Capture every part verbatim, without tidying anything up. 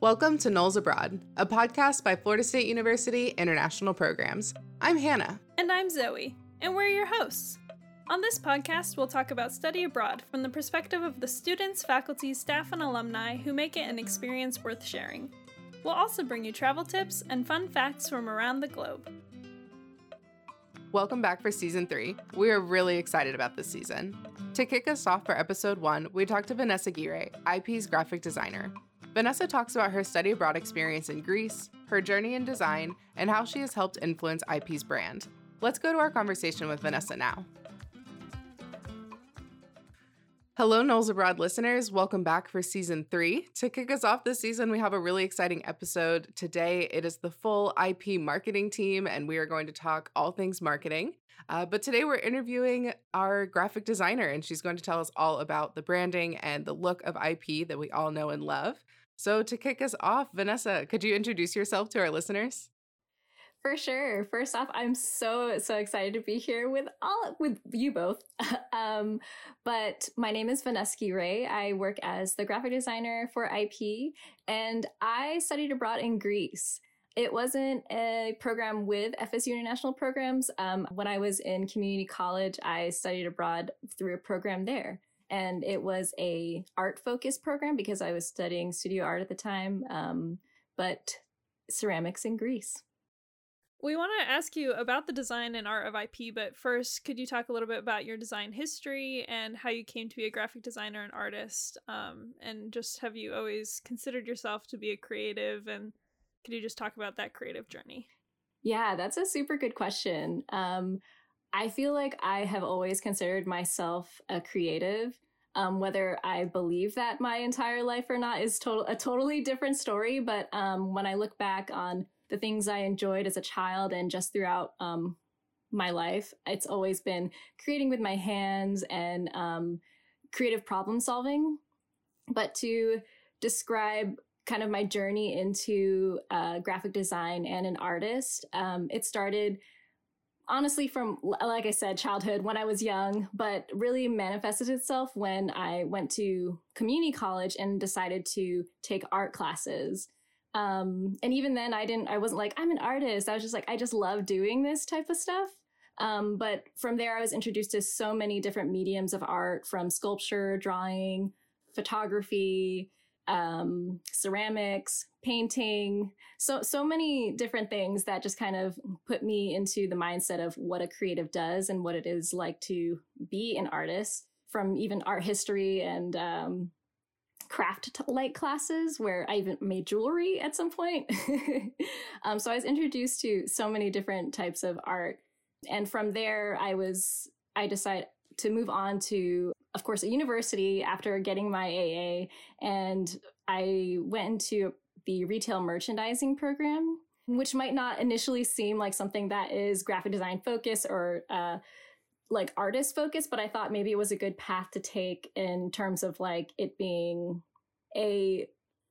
Welcome to Knowles Abroad, a podcast by Florida State University International Programs. I'm Hannah. And I'm Zoe, and we're your hosts. On this podcast, we'll talk about study abroad from the perspective of the students, faculty, staff, and alumni who make it an experience worth sharing. We'll also bring you travel tips and fun facts from around the globe. Welcome back for season three. We are really excited about this season. To kick us off for episode one, we talked to Vanessa Aguirre, I P's graphic designer. Vanessa talks about her study abroad experience in Greece, her journey in design, and how she has helped influence I P's brand. Let's go to our conversation with Vanessa now. Hello, Knowles Abroad listeners. Welcome back for season three. To kick us off this season, we have a really exciting episode. Today, it is the full I P marketing team, and we are going to talk all things marketing. Uh, but today, we're interviewing our graphic designer, and she's going to tell us all about the branding and the look of I P that we all know and love. So to kick us off, Vanessa, could you introduce yourself to our listeners? For sure. First off, I'm so, so excited to be here with all with you both. um, but my name is Vanessa Aguirre. I work as the graphic designer for I P, and I studied abroad in Greece. It wasn't a program with F S U International Programs. Um, when I was in community college, I studied abroad through a program there. And it was a art-focused program because I was studying studio art at the time, um, but ceramics in Greece. We want to ask you about the design and art of I P, but first, could you talk a little bit about your design history and how you came to be a graphic designer and artist? Um, and just have you always considered yourself to be a creative? And could you just talk about that creative journey? Yeah, that's a super good question. Um, I feel like I have always considered myself a creative. Um, whether I believe that my entire life or not is total a totally different story. But um, when I look back on the things I enjoyed as a child and just throughout um, my life, it's always been creating with my hands and um, creative problem solving. But to describe kind of my journey into uh, graphic design and an artist, um, it started honestly from, like I said, childhood when I was young, but really manifested itself when I went to community college and decided to take art classes. Um, and even then I didn't, I wasn't like, I'm an artist. I was just like, I just love doing this type of stuff. Um, but from there, I was introduced to so many different mediums of art, from sculpture, drawing, photography, um, ceramics, painting, so, so many different things that just kind of put me into the mindset of what a creative does and what it is like to be an artist, from even art history and, um, craft-like classes where I even made jewelry at some point. um, so I was introduced to so many different types of art. And from there, I was, I decided to move on to, of course, a university after getting my A A. And I went into the retail merchandising program, which might not initially seem like something that is graphic design focused or uh, like artist focused, but I thought maybe it was a good path to take in terms of like it being a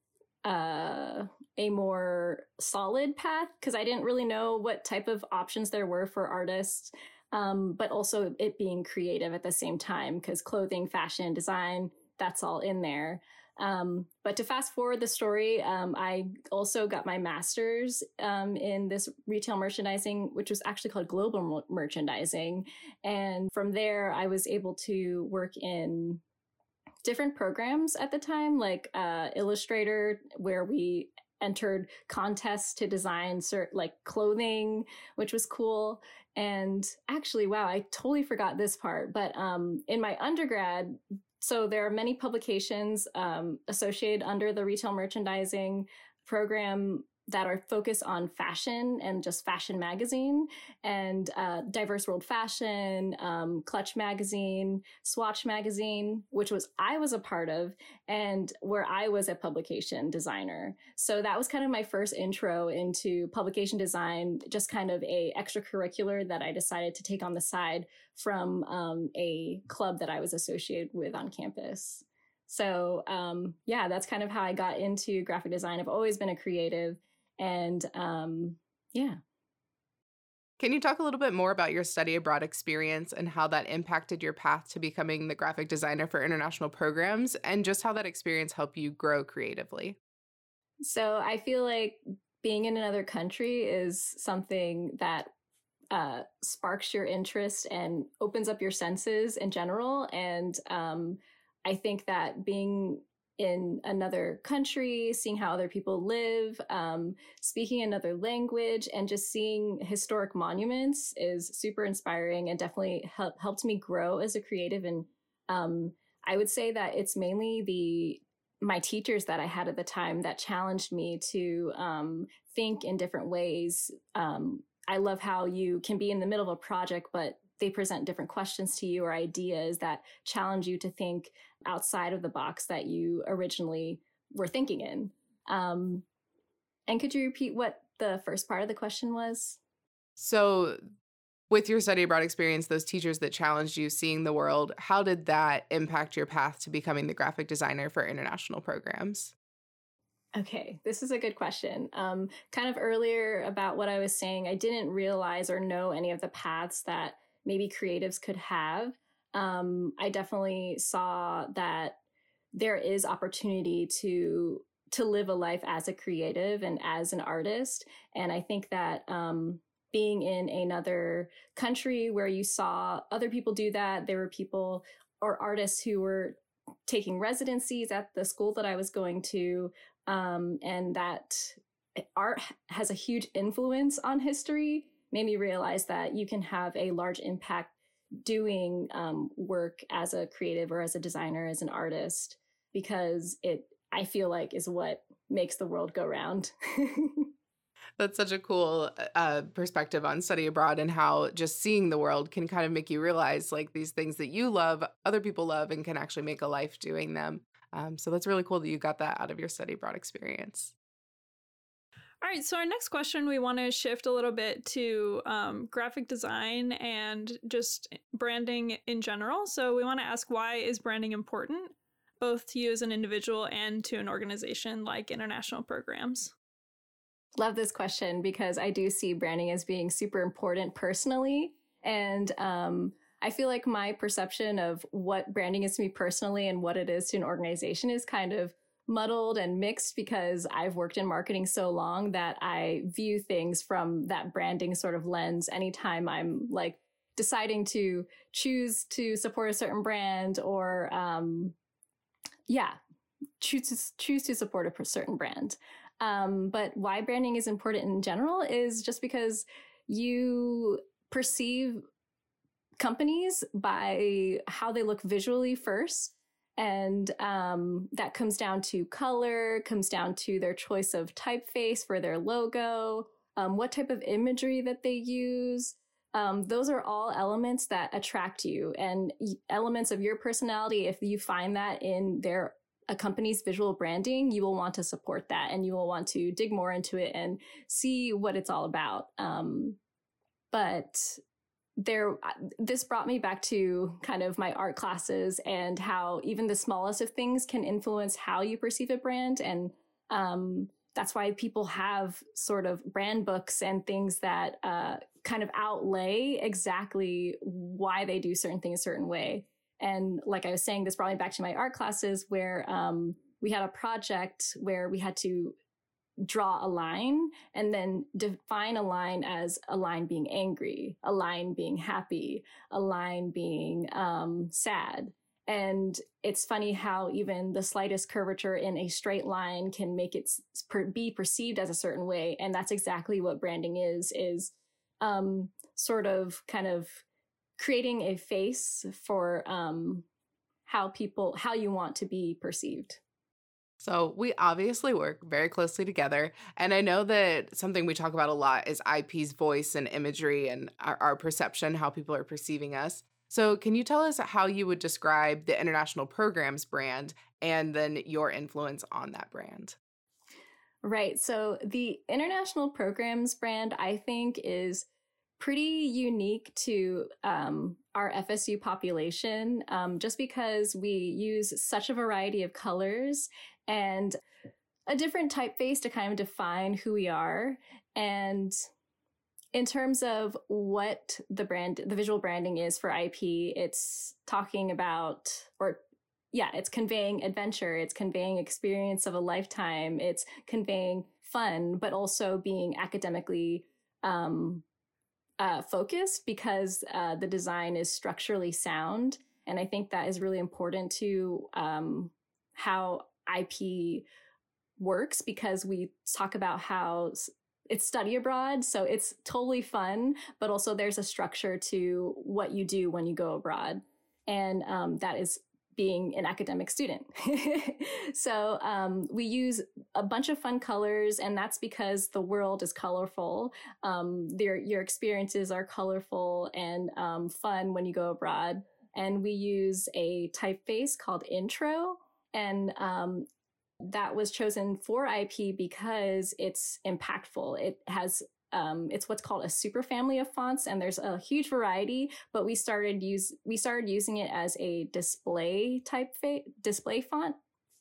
uh, a more solid path, because I didn't really know what type of options there were for artists, um, but also it being creative at the same time, because clothing, fashion, design, that's all in there. Um, but to fast forward the story, um, I also got my master's um, in this retail merchandising, which was actually called global merchandising. And from there, I was able to work in different programs at the time, like uh, Illustrator, where we entered contests to design cert- like clothing, which was cool. And actually, wow, I totally forgot this part. But um, in my undergrad, so there are many publications um, associated under the retail merchandising program that are focused on fashion and just fashion magazine, and uh, Diverse World Fashion, um, Clutch Magazine, Swatch Magazine, which was I was a part of, and where I was a publication designer. So that was kind of my first intro into publication design, just kind of a extracurricular that I decided to take on the side from um, a club that I was associated with on campus. So um, yeah, that's kind of how I got into graphic design. I've always been a creative. And um, yeah. Can you talk a little bit more about your study abroad experience and how that impacted your path to becoming the graphic designer for international programs, and just how that experience helped you grow creatively? So I feel like being in another country is something that uh, sparks your interest and opens up your senses in general. And um, I think that being in another country, seeing how other people live, um, speaking another language, and just seeing historic monuments is super inspiring and definitely help, helped me grow as a creative. And um, I would say that it's mainly the my teachers that I had at the time that challenged me to um, think in different ways. Um, I love how you can be in the middle of a project, but they present different questions to you or ideas that challenge you to think outside of the box that you originally were thinking in. Um, and could you repeat what the first part of the question was? So with your study abroad experience, those teachers that challenged you seeing the world, how did that impact your path to becoming the graphic designer for international programs? Okay, this is a good question. Um, kind of earlier about what I was saying, I didn't realize or know any of the paths that maybe creatives could have. Um, I definitely saw that there is opportunity to to live a life as a creative and as an artist. And I think that um, being in another country where you saw other people do that, there were people or artists who were taking residencies at the school that I was going to, um, and that art has a huge influence on history, made me realize that you can have a large impact doing um, work as a creative or as a designer, as an artist, because it, I feel like, is what makes the world go round. That's such a cool uh, perspective on study abroad and how just seeing the world can kind of make you realize like these things that you love, other people love, and can actually make a life doing them. Um, so that's really cool that you got that out of your study abroad experience. All right, so our next question, we want to shift a little bit to um, graphic design and just branding in general. So we want to ask, why is branding important, both to you as an individual and to an organization like international programs? Love this question because I do see branding as being super important personally. And um, I feel like my perception of what branding is to me personally and what it is to an organization is kind of muddled and mixed because I've worked in marketing so long that I view things from that branding sort of lens anytime I'm like deciding to choose to support a certain brand or, um, yeah, choose to, choose to support a certain brand. Um, but why branding is important in general is just because you perceive companies by how they look visually first. And um, that comes down to color, comes down to their choice of typeface for their logo, um, what type of imagery that they use. Um, those are all elements that attract you and elements of your personality. If you find that in their a company's visual branding, you will want to support that and you will want to dig more into it and see what it's all about. Um, but there, this brought me back to kind of my art classes and how even the smallest of things can influence how you perceive a brand. And um, that's why people have sort of brand books and things that uh, kind of outlay exactly why they do certain things a certain way. And like I was saying, this brought me back to my art classes where um, we had a project where we had to draw a line and then define a line as a line being angry, a line being happy, a line being um, sad. And it's funny how even the slightest curvature in a straight line can make it be perceived as a certain way. And that's exactly what branding is, is um, sort of kind of creating a face for um, how people, how you want to be perceived. So we obviously work very closely together. And I know that something we talk about a lot is I P's voice and imagery and our, our perception, how people are perceiving us. So can you tell us how you would describe the International Programs brand and then your influence on that brand? Right. So the International Programs brand, I think, is pretty unique to um, our F S U population, um, just because we use such a variety of colors and a different typeface to kind of define who we are. And in terms of what the brand, the visual branding is for I P, it's talking about or yeah, it's conveying adventure, it's conveying experience of a lifetime, it's conveying fun, but also being academically um, uh, focused because uh, the design is structurally sound. And I think that is really important to um, how I P works, because we talk about how it's study abroad. So it's totally fun, but also there's a structure to what you do when you go abroad. And um, that is being an academic student. So um, we use a bunch of fun colors, and that's because the world is colorful. Um, your, your experiences are colorful and um, fun when you go abroad. And we use a typeface called Intro. And um, that was chosen for I P because it's impactful. It has Um, it's what's called a super family of fonts, and there's a huge variety, but we started use we started using it as a display typeface display font,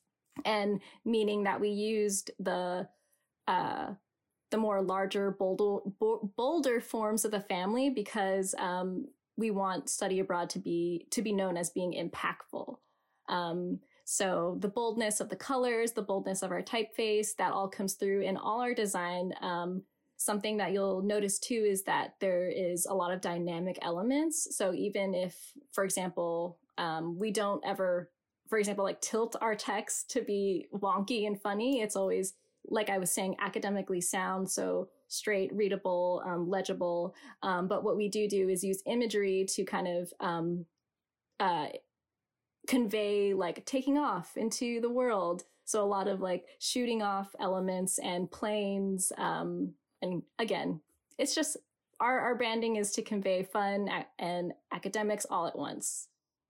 and meaning that we used the uh, the more larger, bolder, bolder forms of the family because um, we want study abroad to be to be known as being impactful. Um, so the boldness of the colors, the boldness of our typeface, that all comes through in all our design. Um, Something that you'll notice too is that there is a lot of dynamic elements. So even if, for example, um, we don't ever, for example, like tilt our text to be wonky and funny, it's always, like I was saying, academically sound, so straight, readable, um, legible. Um, but what we do do is use imagery to kind of um, uh, convey like taking off into the world. So a lot of like shooting off elements and planes. Um, And again, it's just our, our branding is to convey fun and academics all at once.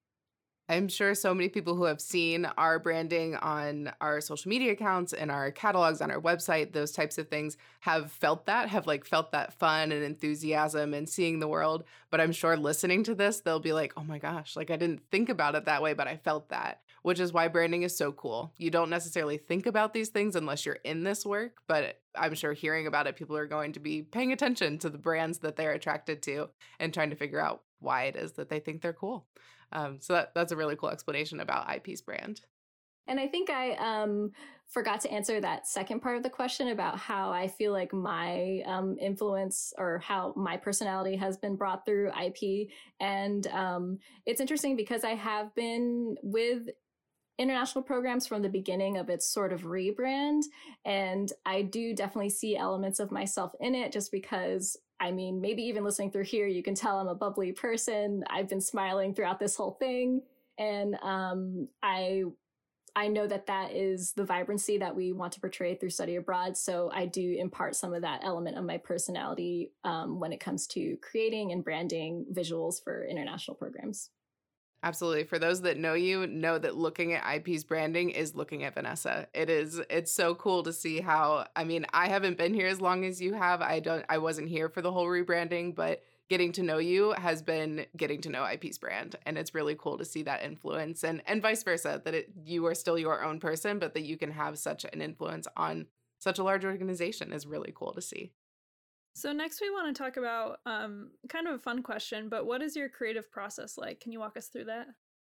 I'm sure so many people who have seen our branding on our social media accounts and our catalogs on our website, those types of things, have felt that, have like felt that fun and enthusiasm and seeing the world. But I'm sure listening to this, they'll be like, oh my gosh, like I didn't think about it that way, but I felt that, which is why branding is so cool. You don't necessarily think about these things unless you're in this work, but I'm sure hearing about it, people are going to be paying attention to the brands that they're attracted to and trying to figure out why it is that they think they're cool. Um, so that, that's a really cool explanation about I P's brand. And I think I um, forgot to answer that second part of the question about how I feel like my um, influence or how my personality has been brought through I P. And um, it's interesting because I have been with international programs from the beginning of its sort of rebrand. And I do definitely see elements of myself in it just because, I mean, maybe even listening through here, you can tell I'm a bubbly person. I've been smiling throughout this whole thing. And um, I I know that that is the vibrancy that we want to portray through study abroad. So I do impart some of that element of my personality um, when it comes to creating and branding visuals for international programs. Absolutely. For those that know you, know that looking at I P's branding is looking at Vanessa. It is, it's so cool to see how, I mean, I haven't been here as long as you have. I don't, I wasn't here for the whole rebranding, but getting to know you has been getting to know I P's brand. And it's really cool to see that influence and, and vice versa, that it, you are still your own person, but that you can have such an influence on such a large organization is really cool to see. So next we want to talk about um, kind of a fun question, but what is your creative process like? Can you walk us through that?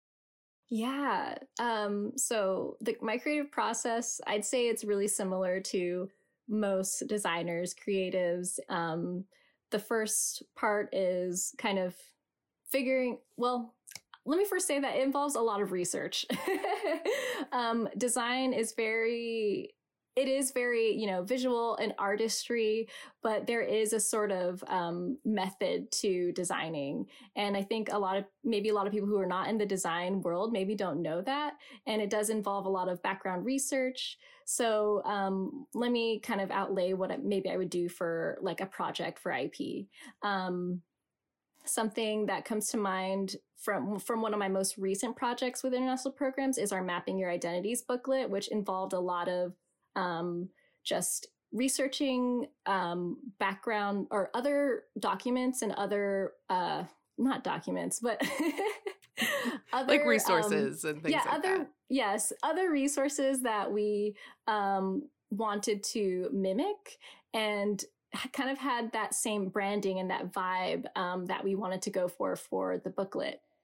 Yeah. Um, so the, my creative process, I'd say it's really similar to most designers, creatives. Um, the first part is kind of figuring, well, let me first say that it involves a lot of research. um, design is very... It is very, you know, visual and artistry, but there is a sort of um, method to designing. And I think a lot of, maybe a lot of people who are not in the design world maybe don't know that. And it does involve a lot of background research. So um, let me kind of outlay what maybe I would do for like a project for I P. Um, something that comes to mind from, from one of my most recent projects with international programs is our Mapping Your Identities booklet, which involved a lot of Um, just researching um, background or other documents and other, uh, not documents, but other, like resources um, and things yeah, like other, that. Yes, other resources that we um, wanted to mimic and kind of had that same branding and that vibe um, that we wanted to go for for the booklet.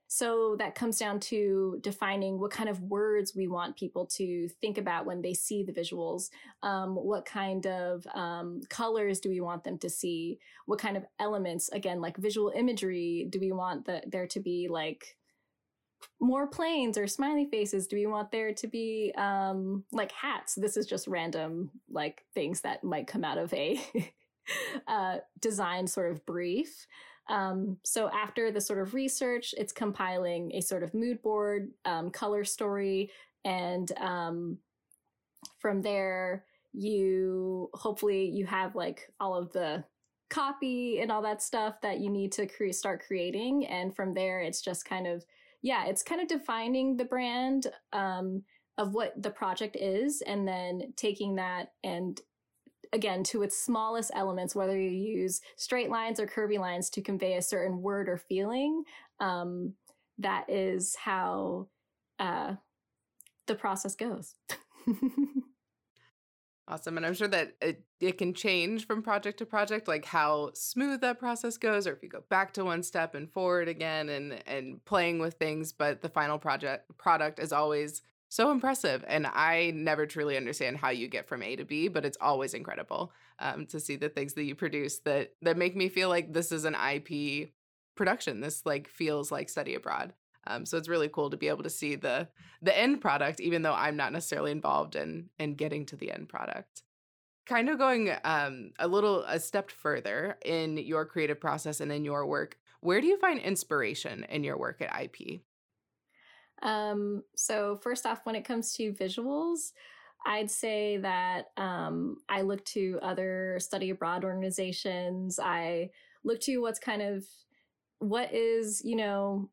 so that comes down to defining what kind of words we want people to think about when they see the visuals. Um, what kind of um, colors do we want them to see? What kind of elements, again, like visual imagery, do we want the, there to be like more planes or smiley faces? Do we want there to be um, like hats? This is just random like things that might come out of a uh, design sort of brief. Um, so after the sort of research, it's compiling a sort of mood board, um, color story. And, um, from there, you hopefully you have like all of the copy and all that stuff that you need to cre- start creating. And from there, it's just kind of, yeah, it's kind of defining the brand, um, of what the project is, and then taking that and again, to its smallest elements, whether you use straight lines or curvy lines to convey a certain word or feeling, um, that is how uh, the process goes. Awesome. And I'm sure that it, it can change from project to project, like how smooth that process goes, or if you go back to one step and forward again and, and playing with things. But the final project product is always so impressive. And I never truly understand how you get from A to B, but it's always incredible um, to see the things that you produce that that make me feel like this is an I P production. This like feels like study abroad. Um, so it's really cool to be able to see the the end product, even though I'm not necessarily involved in in getting to the end product. Kind of going um, a little a step further in your creative process and in your work, where do you find inspiration in your work at I P? Um, so first off, when it comes to visuals, I'd say that um, I look to other study abroad organizations. I look to what's kind of what is, you know,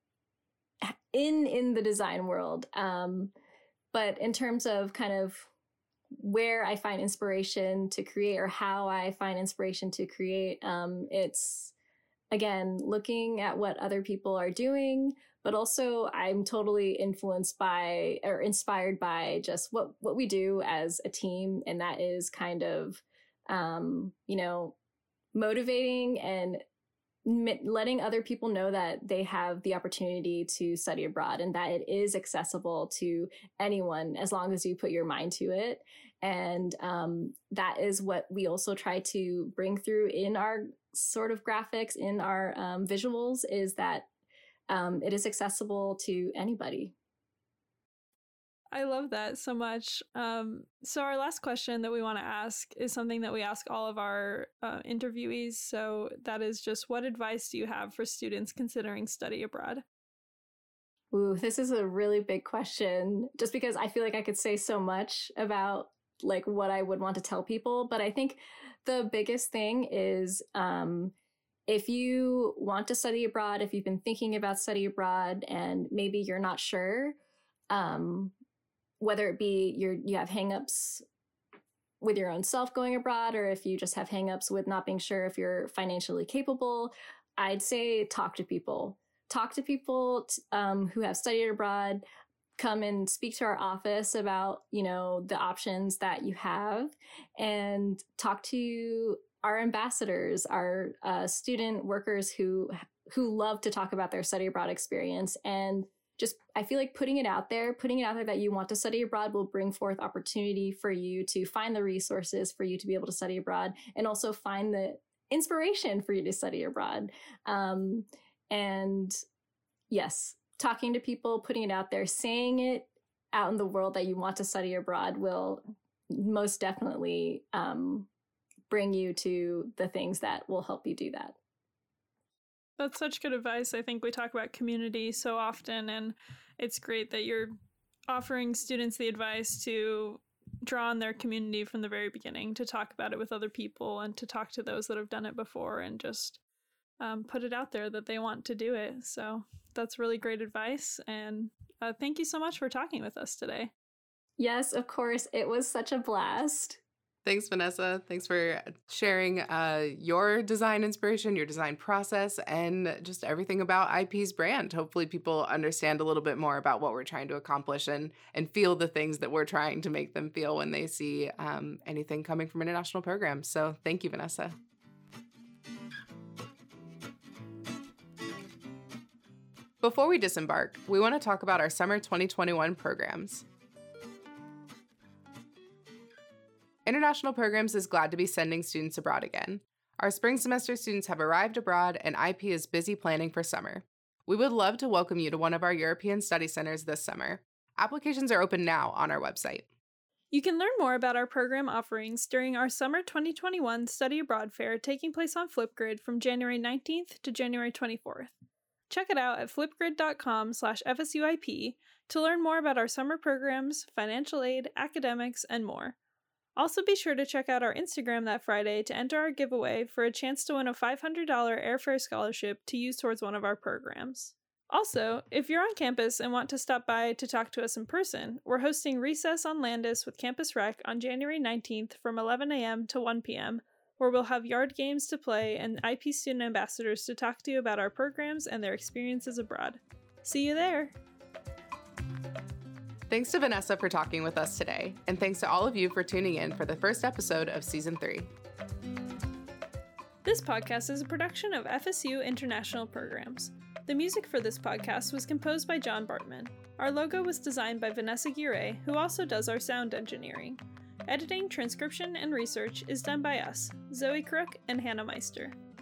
in in the design world. Um, but in terms of kind of where I find inspiration to create or how I find inspiration to create, um, it's again looking at what other people are doing. But also I'm totally influenced by or inspired by just what, what we do as a team. And that is kind of, um, you know, motivating and m- letting other people know that they have the opportunity to study abroad and that it is accessible to anyone as long as you put your mind to it. And um, that is what we also try to bring through in our sort of graphics, in our um, visuals, is that Um, it is accessible to anybody. I love that so much. Um, so our last question that we want to ask is something that we ask all of our uh, interviewees. So that is just, what advice do you have for students considering study abroad? Ooh, this is a really big question, just because I feel like I could say so much about like what I would want to tell people. But I think the biggest thing is, um, if you want to study abroad, if you've been thinking about study abroad and maybe you're not sure, um, whether it be you're, you have hangups with your own self going abroad, or if you just have hangups with not being sure if you're financially capable, I'd say talk to people. Talk to people t- um, who have studied abroad. Come and speak to our office about, you know, the options that you have, and talk to our ambassadors, our uh, student workers who who love to talk about their study abroad experience. And just, I feel like putting it out there, putting it out there that you want to study abroad will bring forth opportunity for you to find the resources for you to be able to study abroad, and also find the inspiration for you to study abroad. Um, and yes, talking to people, putting it out there, saying it out in the world that you want to study abroad will most definitely um, bring you to the things that will help you do that. That's such good advice. I think we talk about community so often, and it's great that you're offering students the advice to draw on their community from the very beginning, to talk about it with other people and to talk to those that have done it before, and just um, put it out there that they want to do it. So that's really great advice. And uh, thank you so much for talking with us today. Yes, of course. It was such a blast. Thanks, Vanessa. Thanks for sharing uh, your design inspiration, your design process, and just everything about I P's brand. Hopefully people understand a little bit more about what we're trying to accomplish and, and feel the things that we're trying to make them feel when they see um, anything coming from international programs. So thank you, Vanessa. Before we disembark, we want to talk about our summer twenty twenty-one programs. International Programs is glad to be sending students abroad again. Our spring semester students have arrived abroad, and I P is busy planning for summer. We would love to welcome you to one of our European study centers this summer. Applications are open now on our website. You can learn more about our program offerings during our Summer twenty twenty-one Study Abroad Fair taking place on Flipgrid from January nineteenth to January twenty-fourth. Check it out at flipgrid.com slash FSUIP to learn more about our summer programs, financial aid, academics, and more. Also be sure to check out our Instagram that Friday to enter our giveaway for a chance to win a five hundred dollars airfare scholarship to use towards one of our programs. Also, if you're on campus and want to stop by to talk to us in person, we're hosting Recess on Landis with Campus Rec on January nineteenth from eleven a.m. to one p.m., where we'll have yard games to play and I P student ambassadors to talk to you about our programs and their experiences abroad. See you there! Thanks to Vanessa for talking with us today, and thanks to all of you for tuning in for the first episode of Season three. This podcast is a production of F S U International Programs. The music for this podcast was composed by John Bartman. Our logo was designed by Vanessa Guire, who also does our sound engineering. Editing, transcription, and research is done by us, Zoe Crook and Hannah Meister.